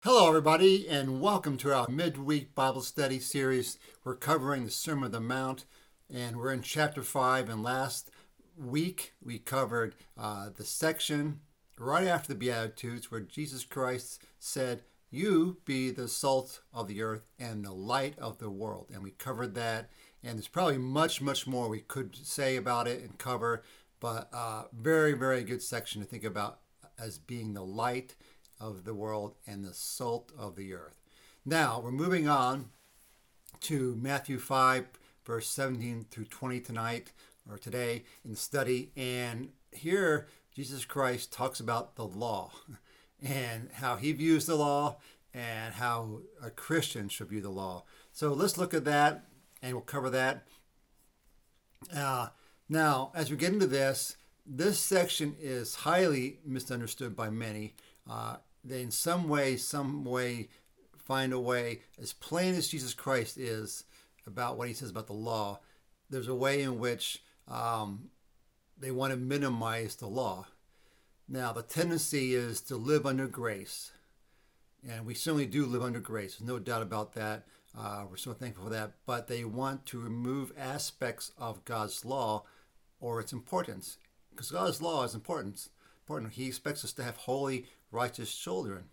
Hello, everybody, and welcome to our midweek Bible study series. We're covering the Sermon on the Mount, and we're in chapter 5. And last week we covered the section right after the Beatitudes where Jesus Christ said, "You be the salt of the earth and the light of the world." And we covered that, and there's probably much more we could say about it and cover, but very good section to think about as being the light of the world and the salt of the earth. Now we're moving on to Matthew 5, verse 17 through 20 tonight or today in the study. And here Jesus Christ talks about the law and how he views the law and how a Christian should view the law. So let's look at that and we'll cover that. Now, as we get into this section is highly misunderstood by many. They in some way find a way, as plain as Jesus Christ is about what he says about the law, there's a way in which they want to minimize the law. Now, the tendency is to live under grace, and we certainly do live under grace. There's no doubt about that. We're so thankful for that. But they want to remove aspects of God's law or its importance, because God's law is important. He expects us to have holy, righteous children.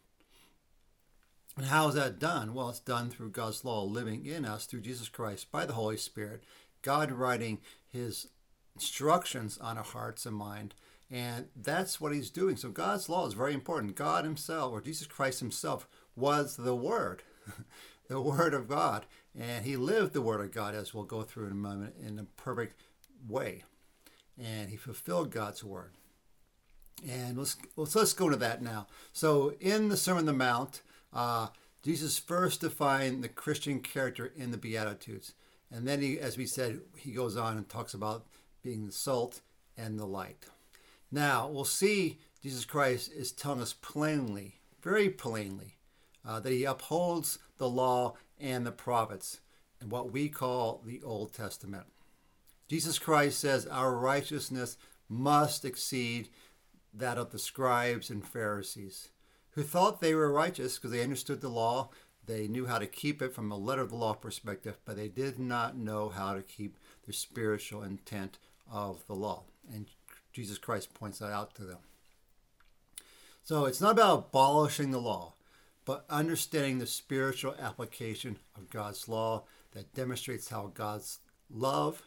And how is that done? Well, it's done through God's law living in us through Jesus Christ by the Holy Spirit, God writing his instructions on our hearts and mind. And that's what he's doing. So God's law is very important. God himself, or Jesus Christ himself, was the Word, the Word of God. And he lived the Word of God, as we'll go through in a moment, in a perfect way. And he fulfilled God's Word. And let's go into that now. So in the Sermon on the Mount, Jesus first defined the Christian character in the Beatitudes. And then he, as we said, he goes on and talks about being the salt and the light. Now, we'll see Jesus Christ is telling us plainly, very plainly, that he upholds the law and the prophets in what we call the Old Testament. Jesus Christ says our righteousness must exceed that of the scribes and Pharisees, who thought they were righteous because they understood the law. They knew how to keep it from a letter of the law perspective, but they did not know how to keep the spiritual intent of the law. And Jesus Christ points that out to them. So it's not about abolishing the law, but understanding the spiritual application of God's law that demonstrates how God's love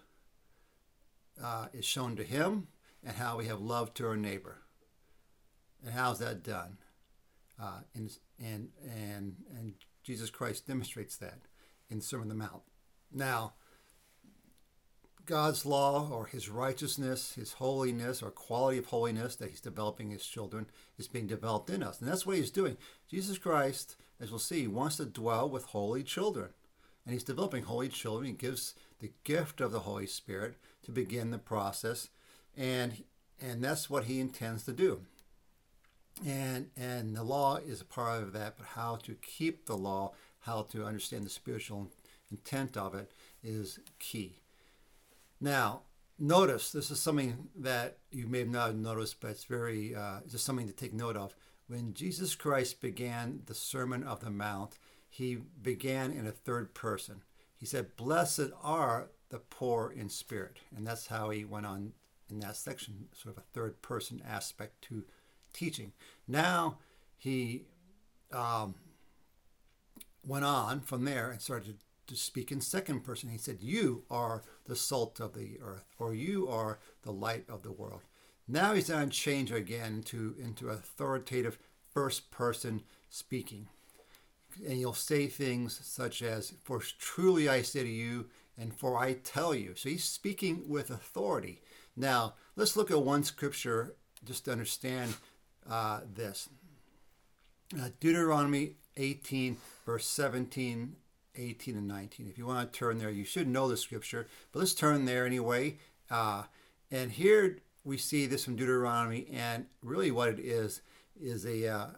is shown to him and how we have love to our neighbor. And how's that done? And Jesus Christ demonstrates that in the Sermon on the Mount. Now, God's law or his righteousness, his holiness or quality of holiness that he's developing his children is being developed in us. And that's what he's doing. Jesus Christ, as we'll see, wants to dwell with holy children. And he's developing holy children. He gives the gift of the Holy Spirit to begin the process. And that's what he intends to do. And the law is a part of that, but how to keep the law, how to understand the spiritual intent of it is key. Now, notice, this is something that you may have not noticed, but it's very just something to take note of. When Jesus Christ began the Sermon of the Mount, he began in a third person. He said, "Blessed are the poor in spirit." And that's how he went on in that section, sort of a third person aspect to teaching. Now he went on from there and started to speak in second person. He said, "You are the salt of the earth," or "You are the light of the world." Now he's going to change again into authoritative first person speaking. And you'll say things such as, "For truly I say to you, and for I tell you." So he's speaking with authority. Now, let's look at one scripture just to understand this. Deuteronomy 18, verse 17, 18, and 19. If you want to turn there, you should know the scripture, but let's turn there anyway. And here we see this from Deuteronomy, and really what it is a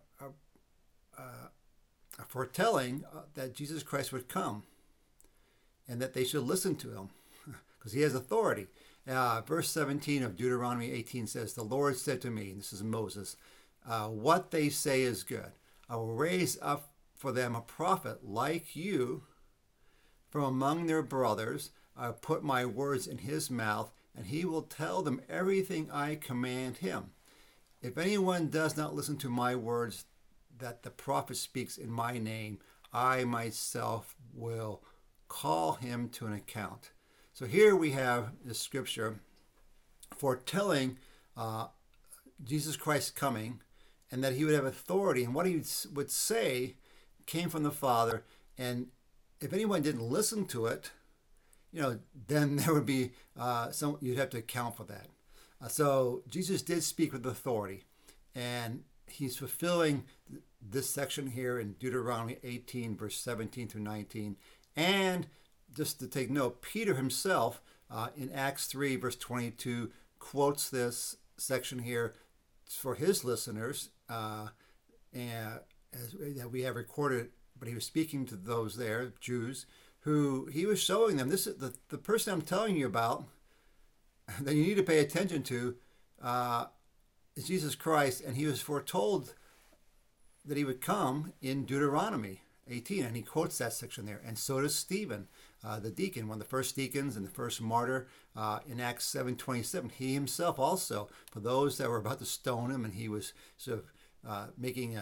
foretelling that Jesus Christ would come and that they should listen to him because he has authority. Verse 17 of Deuteronomy 18 says, "The Lord said to me," and this is Moses, "what they say is good. I will raise up for them a prophet like you from among their brothers. I will put my words in his mouth, and he will tell them everything I command him. If anyone does not listen to my words that the prophet speaks in my name, I myself will call him to an account. So here we have the scripture foretelling Jesus Christ coming, and that he would have authority, and what he would say came from the Father. And if anyone didn't listen to it, then there would be you'd have to account for that. So Jesus did speak with authority, and he's fulfilling this section here in Deuteronomy 18, verse 17 through 19. And just to take note, Peter himself in Acts 3, verse 22, quotes this section here for his listeners, and that we have recorded. But he was speaking to those there, Jews, who he was showing them, this is the person I'm telling you about that you need to pay attention to is Jesus Christ, and he was foretold that he would come in Deuteronomy 18, and he quotes that section there. And so does Stephen, the deacon, one of the first deacons and the first martyr in Acts 7:27. He himself also, for those that were about to stone him, and he was sort of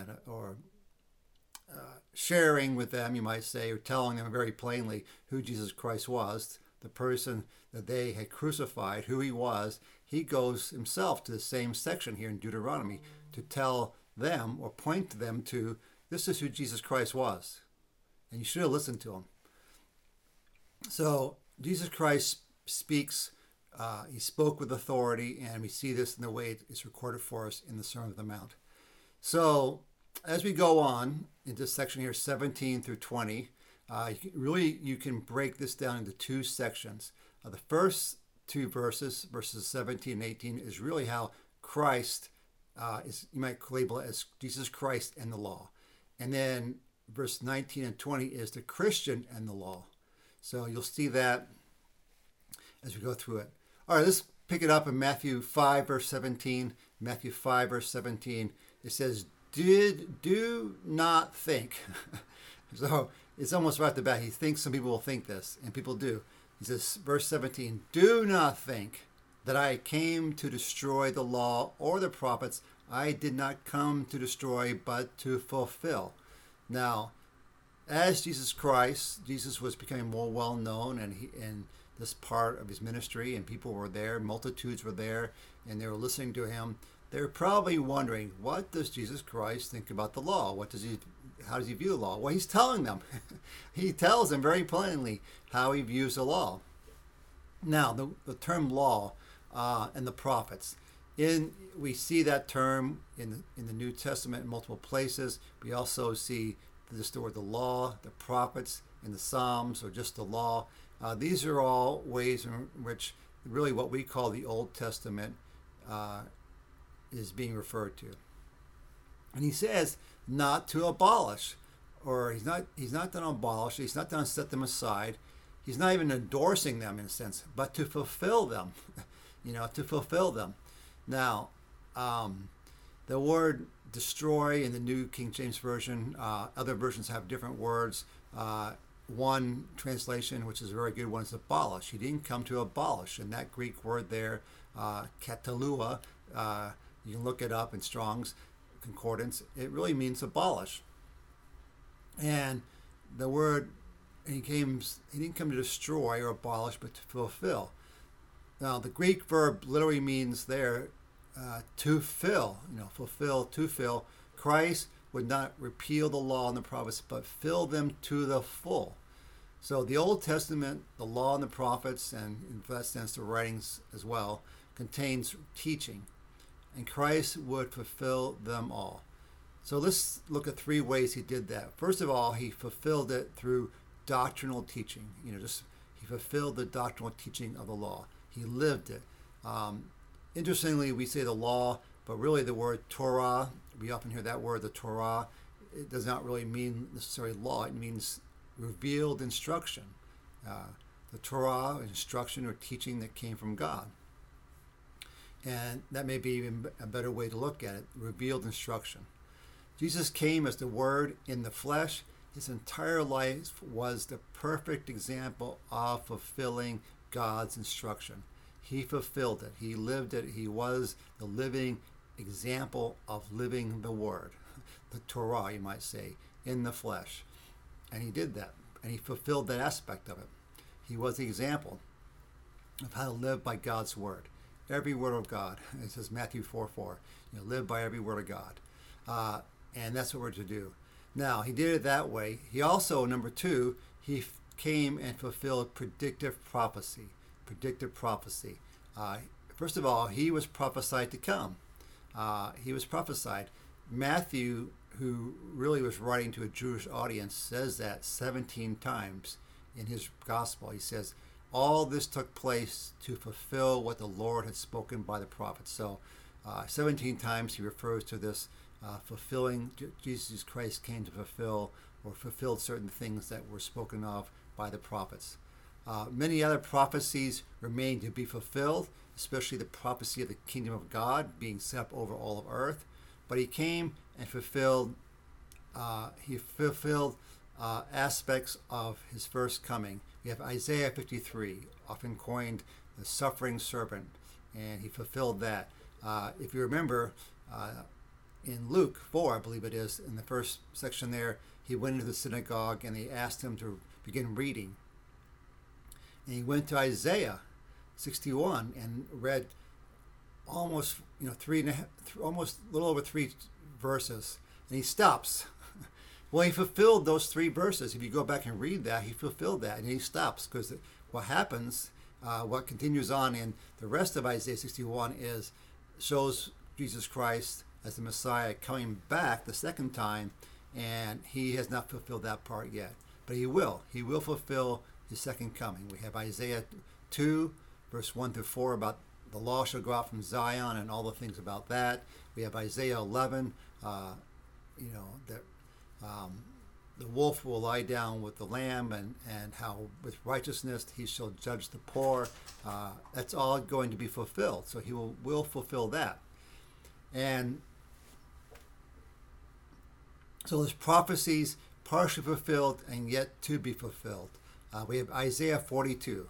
sharing with them, you might say, or telling them very plainly who Jesus Christ was, the person that they had crucified, who he was. He goes himself to the same section here in Deuteronomy to tell them or point to them to, this is who Jesus Christ was. And you should have listened to him. So Jesus Christ speaks, he spoke with authority, and we see this in the way it's recorded for us in the Sermon on the Mount. So as we go on in this section here, 17 through 20, you can break this down into two sections. The first two verses 17 and 18, is really how Christ you might label it as Jesus Christ and the law. And then verse 19 and 20 is the Christian and the law. So you'll see that as we go through it. All right, let's pick it up in Matthew 5, verse 17. Matthew 5, verse 17, it says, do not think. So it's almost right off the bat. He thinks some people will think this, and people do. He says, verse 17, do not think that I came to destroy the law or the prophets. I did not come to destroy, but to fulfill. Now, as Jesus Christ, Jesus was becoming more well known, and this part of his ministry, and people were there, multitudes were there, and they were listening to him. They're probably wondering, what does Jesus Christ think about the law? How does he view the law? Well, he's telling them. He tells them very plainly how he views the law. Now, the term law and the prophets, we see that term in the New Testament in multiple places. We also see just the word the law, the prophets in the Psalms, or just the law. These are all ways in which really what we call the Old Testament is being referred to. And he says not to abolish, or he's not done to abolish, he's not done to set them aside, he's not even endorsing them in a sense, but to fulfill them, to fulfill them. Now, the word destroy in the New King James Version, other versions have different words. One translation, which is a very good one, is abolish. He didn't come to abolish. And that Greek word there, katalua, you can look it up in Strong's Concordance. It really means abolish. And the word, he didn't come to destroy or abolish, but to fulfill. Now, the Greek verb literally means there to fill, fulfill, to fill. Christ would not repeal the law and the prophets, but fill them to the full. So the Old Testament, the law and the prophets, and in that sense the writings as well, contains teaching. And Christ would fulfill them all. So let's look at three ways he did that. First of all, he fulfilled it through doctrinal teaching. He fulfilled the doctrinal teaching of the law. He lived it. Interestingly, we say the law, but really the word Torah, we often hear that word, the Torah, it does not really mean necessarily law. It means revealed instruction. The Torah, instruction or teaching that came from God. And that may be even a better way to look at it, revealed instruction. Jesus came as the Word in the flesh. His entire life was the perfect example of fulfilling God's instruction. He fulfilled it. He lived it. He was the living example of living the Word, the Torah, you might say, in the flesh. And he did that. And he fulfilled that aspect of it. He was the example of how to live by God's Word. Every word of God. It says Matthew 4:4. Live by every word of God. And that's what we're to do. Now, he did it that way. He also, number two, he came and fulfilled predictive prophecy. Predictive prophecy. First of all, he was prophesied to come. He was prophesied. Matthew, who really was writing to a Jewish audience, says that 17 times in his gospel. He says, all this took place to fulfill what the Lord had spoken by the prophets. So 17 times he refers to this fulfilling. Jesus Christ came to fulfill or fulfilled certain things that were spoken of by the prophets. Many other prophecies remain to be fulfilled, especially the prophecy of the kingdom of God being set up over all of earth. But he came and fulfilled aspects of his first coming. We have Isaiah 53, often coined the suffering servant, and he fulfilled that. If you remember, in Luke 4, I believe it is, in the first section there, he went into the synagogue and they asked him to begin reading. And he went to Isaiah 61 and read almost, almost a little over 3 verses, and he stops. Well, he fulfilled those 3 verses. If you go back and read that, he fulfilled that, and he stops, because what happens, what continues on in the rest of Isaiah 61 shows Jesus Christ as the Messiah coming back the second time, and he has not fulfilled that part yet. But he will. He will fulfill his second coming. We have Isaiah 2, verse 1 through 4, about the law shall go out from Zion and all the things about that. We have Isaiah 11, that the wolf will lie down with the lamb, and how with righteousness he shall judge the poor. That's all going to be fulfilled. So he will fulfill that. And so there's prophecies partially fulfilled and yet to be fulfilled. We have Isaiah 42,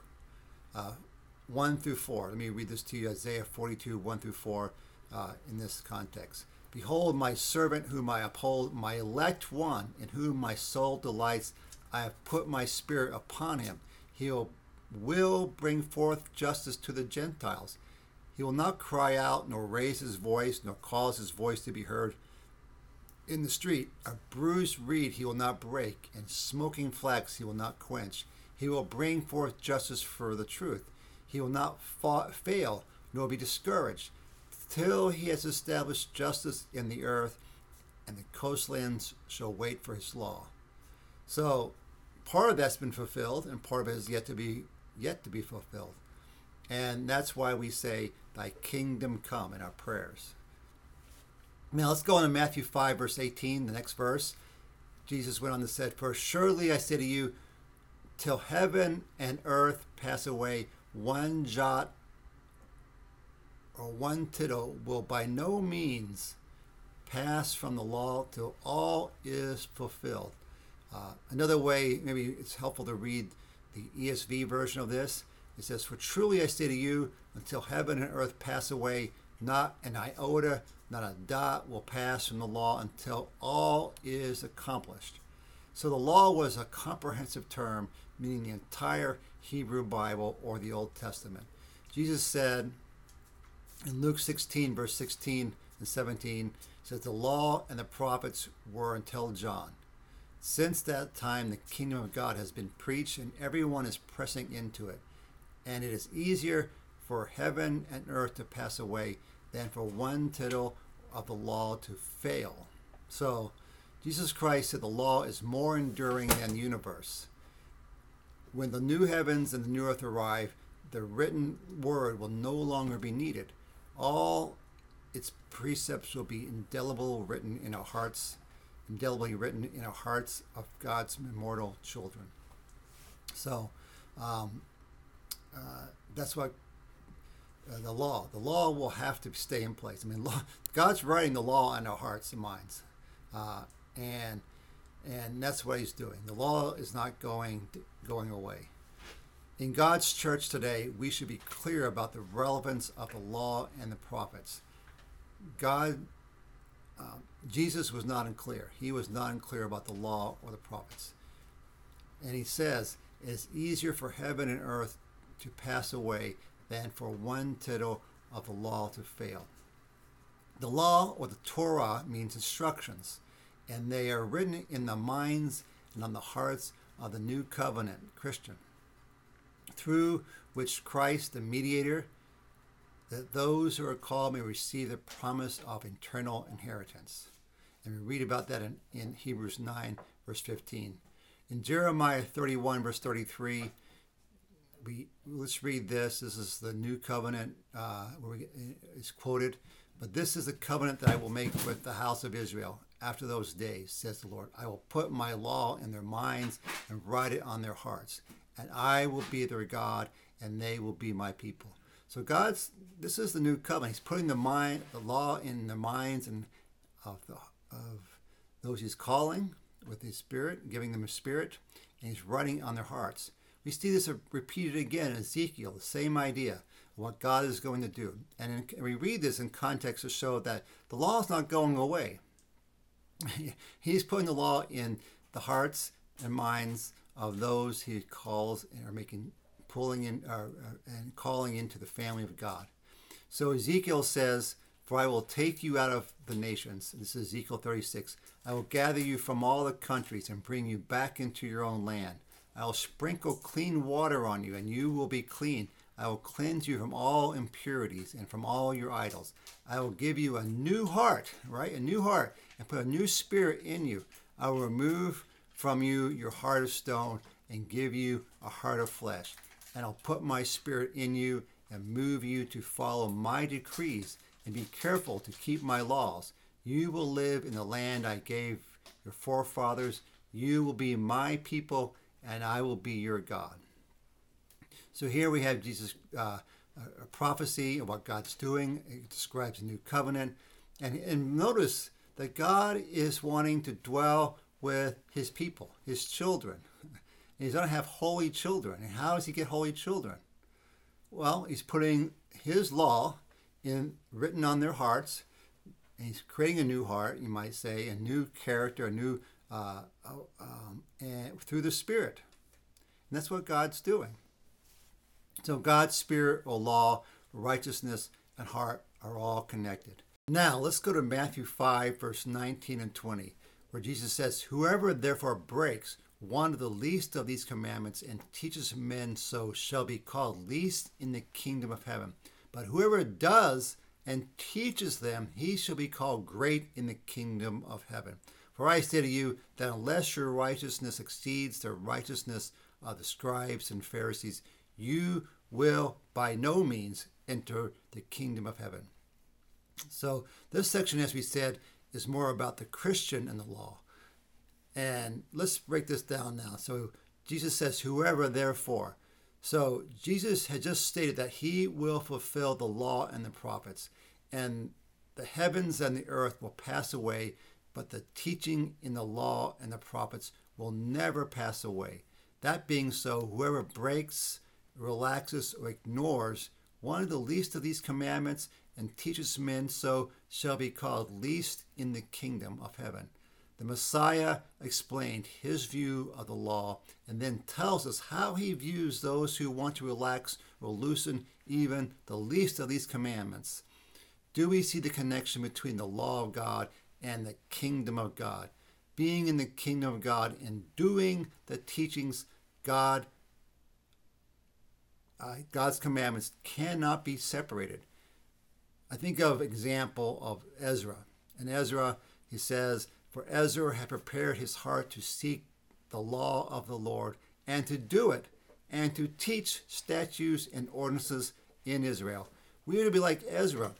1 through 4. Let me read this to you, Isaiah 42, 1 through 4, in this context. Behold, my servant whom I uphold, my elect one, in whom my soul delights. I have put my spirit upon him. He will bring forth justice to the Gentiles. He will not cry out, nor raise his voice, nor cause his voice to be heard in the street. A bruised reed he will not break, and smoking flax he will not quench. He will bring forth justice for the truth. He will not fail, nor be discouraged, till he has established justice in the earth, and the coastlands shall wait for his law. So part of that's been fulfilled, and part of it is yet to be fulfilled. And that's why we say, thy kingdom come, in our prayers. Now let's go on to Matthew 5, verse 18, the next verse. Jesus went on to say, for surely I say to you, till heaven and earth pass away, one jot or one tittle will by no means pass from the law till all is fulfilled. Another way, maybe it's helpful to read the ESV version of this. It says, for truly I say to you, until heaven and earth pass away, not an iota, not a dot will pass from the law until all is accomplished. So the law was a comprehensive term, meaning the entire Hebrew Bible or the Old Testament. Jesus said in Luke 16, verse 16 and 17, says, the law and the prophets were until John. Since that time, the kingdom of God has been preached, and everyone is pressing into it. And it is easier for heaven and earth to pass away than for one tittle of the law to fail. So Jesus Christ said the law is more enduring than the universe. When the new heavens and the new earth arrive, the written word will no longer be needed. All its precepts will be indelibly written in our hearts of God's immortal children. So that's what the law will have to stay in place. I mean, God's writing the law in our hearts and minds. and that's what he's doing. The law is not going away. In God's church today, we should be clear about the relevance of the law and the prophets. Jesus was not unclear. He was not unclear about the law or the prophets. And he says, it is easier for heaven and earth to pass away than for one tittle of the law to fail. The law, or the Torah, means instructions, and they are written in the minds and on the hearts of the new covenant Christian, through which Christ, the mediator, that those who are called may receive the promise of eternal inheritance. And we read about that in Hebrews 9, verse 15. In Jeremiah 31, verse 33, let's read this. This is the new covenant where it's quoted. But this is the covenant that I will make with the house of Israel after those days, says the Lord. I will put my law in their minds and write it on their hearts. And I will be their God, and they will be my people. So this is the new covenant. He's putting the law in the minds and of those he's calling with his Spirit, giving them a Spirit, and he's writing on their hearts. We see this repeated again in Ezekiel, the same idea of what God is going to do. And we read this in context to show that the law is not going away. He's putting the law in the hearts and minds of those he calls and and calling into the family of God. So Ezekiel says, "For I will take you out of the nations." This is Ezekiel 36. "I will gather you from all the countries and bring you back into your own land. I will sprinkle clean water on you, and you will be clean. I will cleanse you from all impurities and from all your idols. I will give you a new heart," right? A new heart, "and put a new spirit in you. I will remove from you your heart of stone and give you a heart of flesh. And I'll put my spirit in you and move you to follow my decrees and be careful to keep my laws. You will live in the land I gave your forefathers. You will be my people, and I will be your God." So here we have Jesus' a prophecy of what God's doing. It describes a new covenant. And notice that God is wanting to dwell with his people, his children. And he's going to have holy children. And how does he get holy children? Well, he's putting his law written on their hearts. And he's creating a new heart, you might say, a new character, and through the Spirit. And that's what God's doing. So God's Spirit, or law, righteousness, and heart are all connected. Now, let's go to Matthew 5, verse 19 and 20, where Jesus says, "Whoever therefore breaks one of the least of these commandments and teaches men so shall be called least in the kingdom of heaven. But whoever does and teaches them, he shall be called great in the kingdom of heaven. For I say to you that unless your righteousness exceeds the righteousness of the scribes and Pharisees, you will by no means enter the kingdom of heaven." So this section, as we said, is more about the Christian and the law. And let's break this down now. So Jesus says, "Whoever therefore." So Jesus had just stated that he will fulfill the law and the prophets. And the heavens and the earth will pass away, but the teaching in the law and the prophets will never pass away. That being so, whoever breaks, relaxes, or ignores one of the least of these commandments and teaches men so shall be called least in the kingdom of heaven. The Messiah explained his view of the law and then tells us how he views those who want to relax or loosen even the least of these commandments. Do we see the connection between the law of God and the kingdom of God? Being in the kingdom of God and doing the teachings God's commandments cannot be separated. I think of example of Ezra. In Ezra, he says, "For Ezra had prepared his heart to seek the law of the Lord and to do it, and to teach statutes and ordinances in Israel." We are to be like Ezra,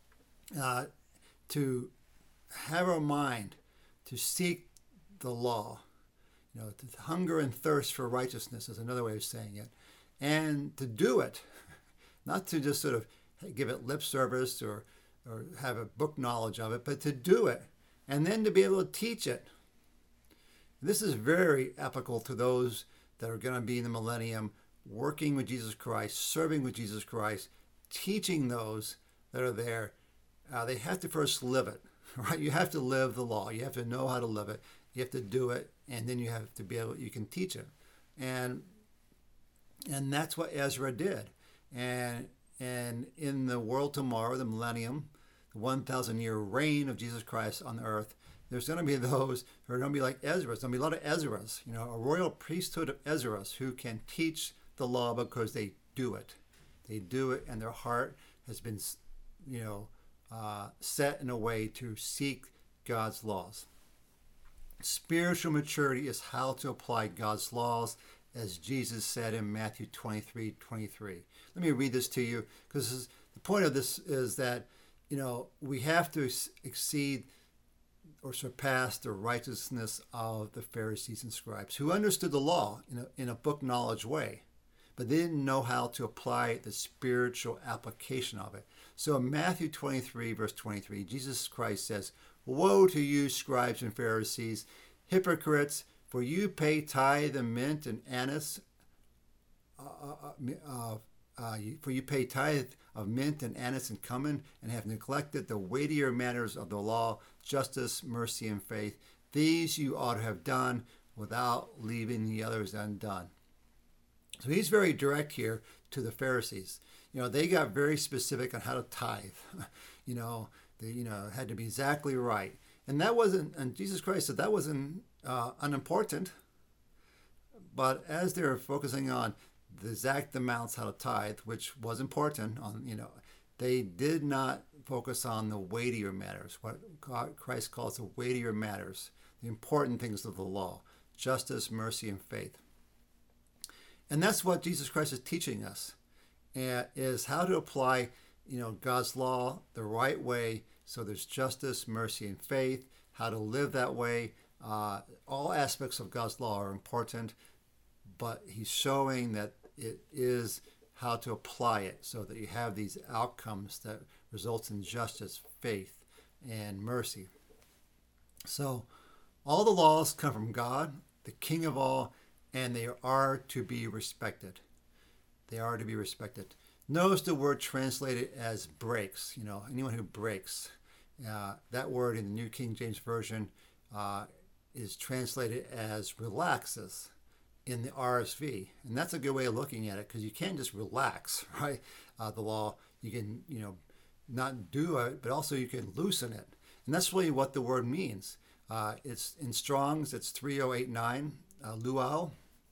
to have our mind to seek the law, to hunger and thirst for righteousness is another way of saying it, and to do it, not to just sort of give it lip service or have a book knowledge of it, but to do it. and then to be able to teach it. This is very applicable to those that are going to be in the millennium, working with Jesus Christ, serving with Jesus Christ, teaching those that are there. They have to first live it, right? You have to live the law. You have to know how to live it. You have to do it, and then you have to be able. You can teach it, and that's what Ezra did. And in the world tomorrow, the millennium, the 1,000-year reign of Jesus Christ on the earth, there's going to be those who are going to be like Ezra. There's going to be a lot of Ezras, a royal priesthood of Ezras who can teach the law because they do it. They do it, and their heart has been, set in a way to seek God's laws. Spiritual maturity is how to apply God's laws, as Jesus said in Matthew 23:23. Let me read this to you, because the point of this is that, we have to exceed or surpass the righteousness of the Pharisees and scribes, who understood the law in a book knowledge way, but they didn't know how to apply the spiritual application of it. So in Matthew 23, verse 23, Jesus Christ says, "Woe to you, scribes and Pharisees, hypocrites, for you pay tithe and mint and anise, for you pay tithe of mint and anise and cumin, and have neglected the weightier matters of the law, justice, mercy, and faith. These you ought to have done without leaving the others undone." So he's very direct here to the Pharisees. They got very specific on how to tithe. They had to be exactly right. And that wasn't, and Jesus Christ said that wasn't unimportant. But as they're focusing on the exact amounts how to tithe, which was important, they did not focus on the weightier matters, what Christ calls the weightier matters, the important things of the law, justice, mercy, and faith. And that's what Jesus Christ is teaching us, is how to apply, God's law the right way. So there's justice, mercy, and faith, how to live that way. All aspects of God's law are important, but he's showing that it is how to apply it so that you have these outcomes that results in justice, faith, and mercy. So all the laws come from God, the King of all, and they are to be respected. They are to be respected. Notice the word translated as breaks. Anyone who breaks. That word in the New King James Version is translated as relaxes in the RSV. And that's a good way of looking at it, because you can't just relax, right? The law, you can, not do it, but also you can loosen it. And that's really what the word means. It's in Strong's, it's 3089, luau.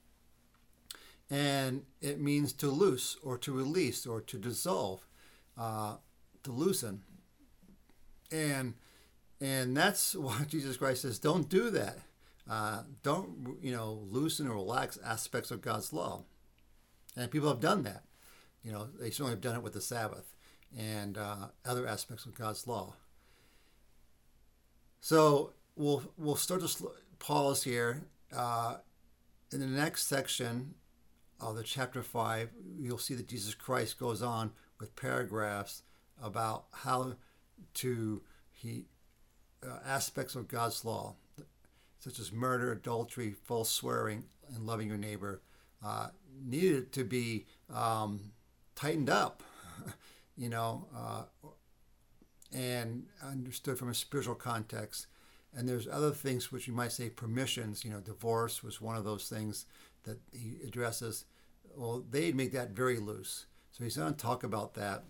And it means to loose or to release or to dissolve, to loosen. And that's why Jesus Christ says, don't do that. Don't, loosen or relax aspects of God's law. And people have done that. They certainly have done it with the Sabbath and other aspects of God's law. So we'll start to pause here. In the next section of the chapter 5, you'll see that Jesus Christ goes on with paragraphs about how to aspects of God's law, such as murder, adultery, false swearing, and loving your neighbor, needed to be tightened up, and understood from a spiritual context. And there's other things which you might say permissions. Divorce was one of those things that he addresses. Well, they'd make that very loose. So he's going to talk about that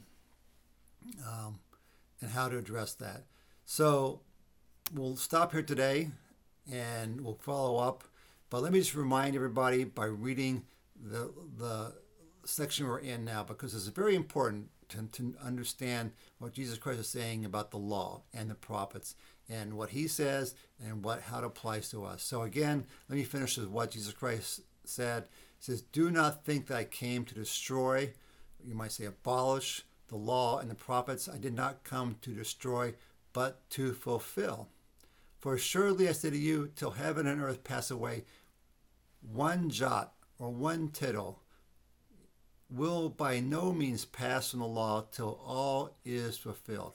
and how to address that. So we'll stop here today and we'll follow up. But let me just remind everybody by reading the section we're in now, because it's very important to understand what Jesus Christ is saying about the law and the prophets and what he says and how it applies to us. So again, let me finish with what Jesus Christ said. He says, "Do not think that I came to destroy," you might say abolish, "the law and the prophets. I did not come to destroy, but to fulfill. For assuredly I say to you, till heaven and earth pass away, one jot or one tittle will by no means pass from the law till all is fulfilled.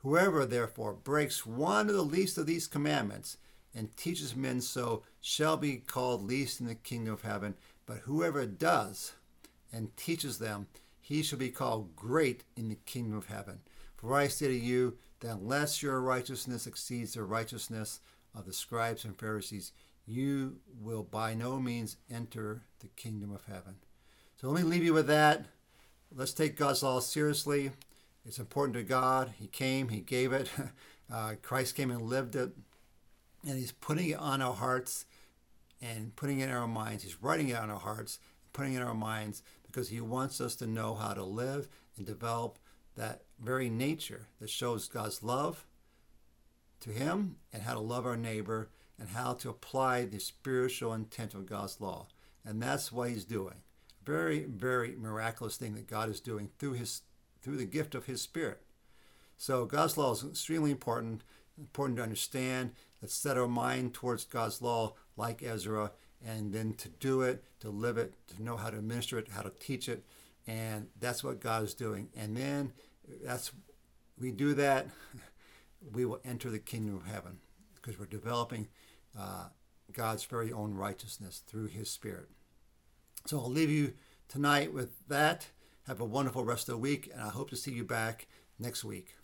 Whoever, therefore, breaks one of the least of these commandments and teaches men so shall be called least in the kingdom of heaven. But whoever does and teaches them, he shall be called great in the kingdom of heaven. For I say to you that unless your righteousness exceeds the righteousness of the scribes and Pharisees, you will by no means enter the kingdom of heaven. So let me leave you with that. Let's take God's law seriously. It's important to God. He came, He gave it. Christ came and lived it. And He's putting it on our hearts and putting it in our minds. He's writing it on our hearts, putting it in our minds, because He wants us to know how to live and develop that very nature that shows God's love to Him and how to love our neighbor and how to apply the spiritual intent of God's law. And that's what He's doing. Very, very miraculous thing that God is doing through the gift of His Spirit. So God's law is extremely important to understand. Let's set our mind towards God's law like Ezra, and then to do it, to live it, to know how to administer it, how to teach it. And that's what God is doing. And then we do that, we will enter the kingdom of heaven because we're developing God's very own righteousness through His Spirit. So I'll leave you tonight with that. Have a wonderful rest of the week, and I hope to see you back next week.